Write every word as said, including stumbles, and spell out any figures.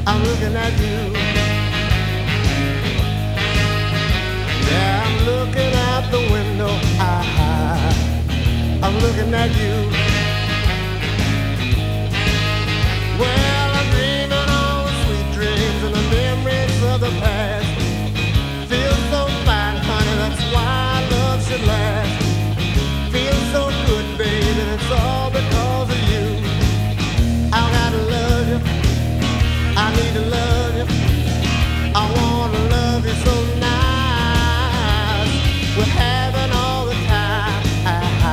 I'm looking at you. Yeah, I'm looking out the window. I, I'm looking at you. Well,